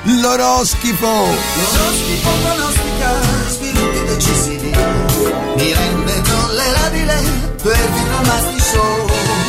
l'oroschifo. L'oroschifo pronostica sviluppi decisivi, mi rende tollerabile per fino al Masti Show.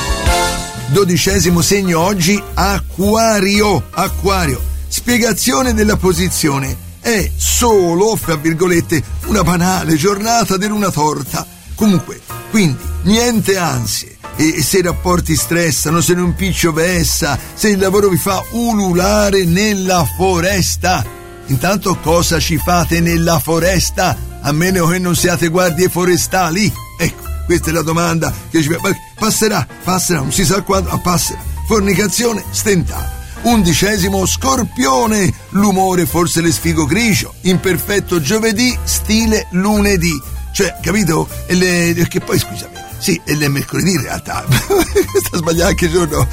12° segno oggi, Acquario. Spiegazione della posizione. È solo, fra virgolette, una banale giornata di luna torta. Comunque, quindi, niente ansie. E se i rapporti stressano, se un impiccio vessa, se il lavoro vi fa ululare nella foresta. Intanto cosa ci fate nella foresta? A meno che non siate guardie forestali. Ecco, questa è la domanda che ci passerà, non si sa quando, passerà. Fornicazione stentata. 11° Scorpione, l'umore forse le sfigo grigio, imperfetto giovedì, stile lunedì. Cioè, capito? Che poi, scusami, sì, è mercoledì in realtà. Sta sbagliando anche il giorno.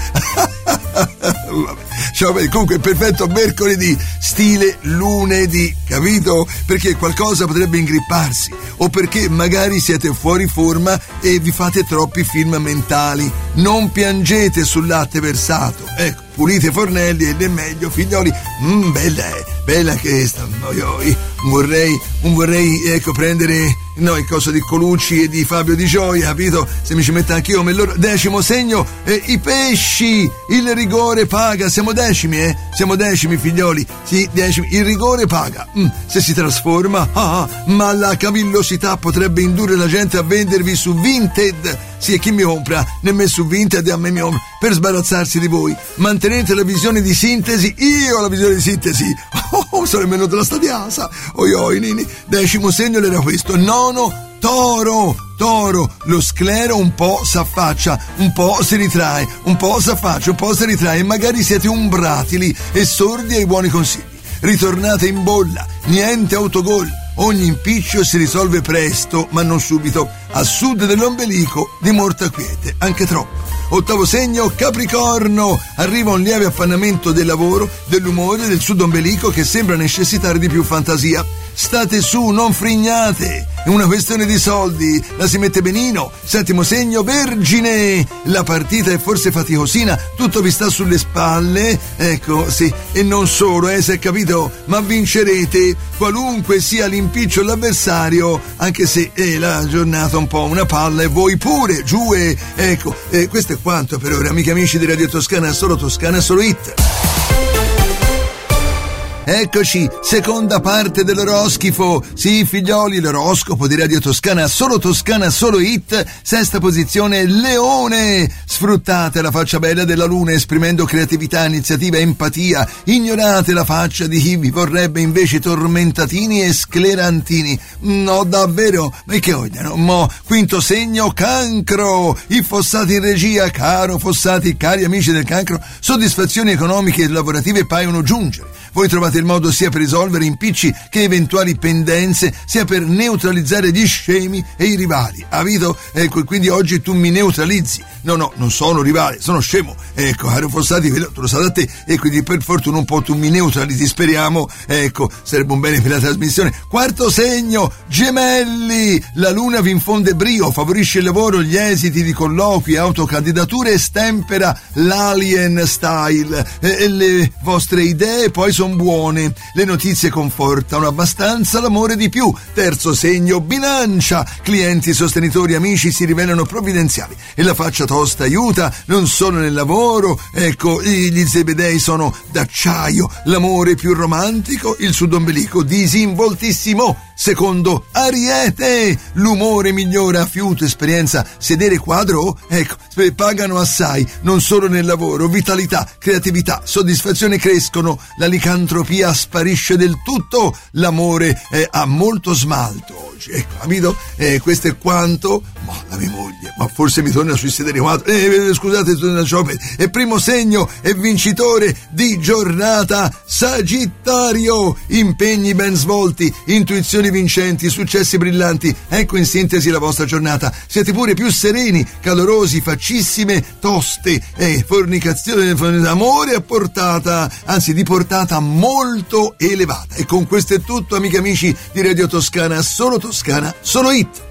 Vabbè. Cioè, comunque perfetto mercoledì, stile lunedì, capito? Perché qualcosa potrebbe ingripparsi, o perché magari siete fuori forma e vi fate troppi film mentali. Non piangete sul latte versato, ecco, pulite i fornelli ed è meglio, figlioli. Bella che sta. Non vorrei ecco prendere il coso di Colucci e di Fabio Di Gioia, capito? Se mi ci metto anch'io me loro. 10° segno, i pesci, il rigore paga. Siamo decimi figlioli, sì, 10. Il rigore paga. Se si trasforma, ma la cavillosità potrebbe indurre la gente a vendervi su Vinted. Sì, e chi mi compra? Nemmeno su Vinted a me mi compra, per sbarazzarsi di voi. Mantenete la visione di sintesi. Io ho la visione di sintesi. Sono nemmeno della stadiasa. Oi, nini. 10° segno era questo. 9, Toro, lo sclero un po' s'affaccia, un po' si ritrae, un po' s'affaccia, un po' si ritrae, e magari siete umbratili e sordi ai buoni consigli. Ritornate in bolla, niente autogol. Ogni impiccio si risolve presto, ma non subito. A sud dell'ombelico di morta quiete, anche troppo. 8° segno, Capricorno. Arriva un lieve appannamento del lavoro, dell'umore, del sud ombelico che sembra necessitare di più fantasia. State su, non frignate. È una questione di soldi, la si mette benino. 7° segno, Vergine. La partita è forse faticosina, tutto vi sta sulle spalle. Ecco, sì, e non solo, se è capito, ma vincerete, qualunque sia l'impiccio o l'avversario, anche se è la giornata un po' una palla e voi pure, giù e ecco, questo è quanto per ora, amici di Radio Toscana, solo Hit. Eccoci, seconda parte dell'oroschifo. Sì, figlioli, l'oroscopo di Radio Toscana, solo Hit. 6ª posizione, Leone. Sfruttate la faccia bella della luna esprimendo creatività, iniziativa, empatia. Ignorate la faccia di chi vi vorrebbe invece tormentatini e sclerantini. No, davvero? Ma che odiano? 5° segno, Cancro. I Fossati in regia, caro Fossati, cari amici del Cancro, soddisfazioni economiche e lavorative paiono giungere. Voi trovate il modo sia per risolvere impicci che eventuali pendenze, sia per neutralizzare gli scemi e i rivali. Capito? Ecco, quindi oggi tu mi neutralizzi. No, non sono rivale, sono scemo. Ecco, caro Fossati, te lo sa da te, e quindi per fortuna un po' tu mi neutralizzi, speriamo. Ecco, sarebbe un bene per la trasmissione. 4° segno, Gemelli. La luna vi infonde brio, favorisce il lavoro, gli esiti di colloqui, autocandidature e stempera l'alien style. E le vostre idee poi sono buone, le notizie confortano abbastanza, l'amore di più. 3° segno, Bilancia. Clienti, sostenitori, amici si rivelano provvidenziali e la faccia tosta aiuta, non solo nel lavoro. Ecco, gli zebedei sono d'acciaio, l'amore più romantico, il sud ombelico disinvoltissimo. 2° Ariete. L'umore migliora, fiuto, esperienza, sedere quadro, ecco, pagano assai, non solo nel lavoro. Vitalità, creatività, soddisfazione crescono, la licantropia sparisce del tutto, l'amore ha molto smalto oggi, ecco, capito? Questo è quanto. Ma la mia moglie, ma forse mi torna sui sedere quadro. Scusate, e 1° segno e vincitore di giornata, Sagittario. Impegni ben svolti, intuizioni vincenti, successi brillanti. Ecco in sintesi la vostra giornata. Siete pure più sereni, calorosi, faccissime toste. Fornicazione, amore a portata, anzi di portata molto elevata. E con questo è tutto, amiche e amici di Radio Toscana, solo Hit.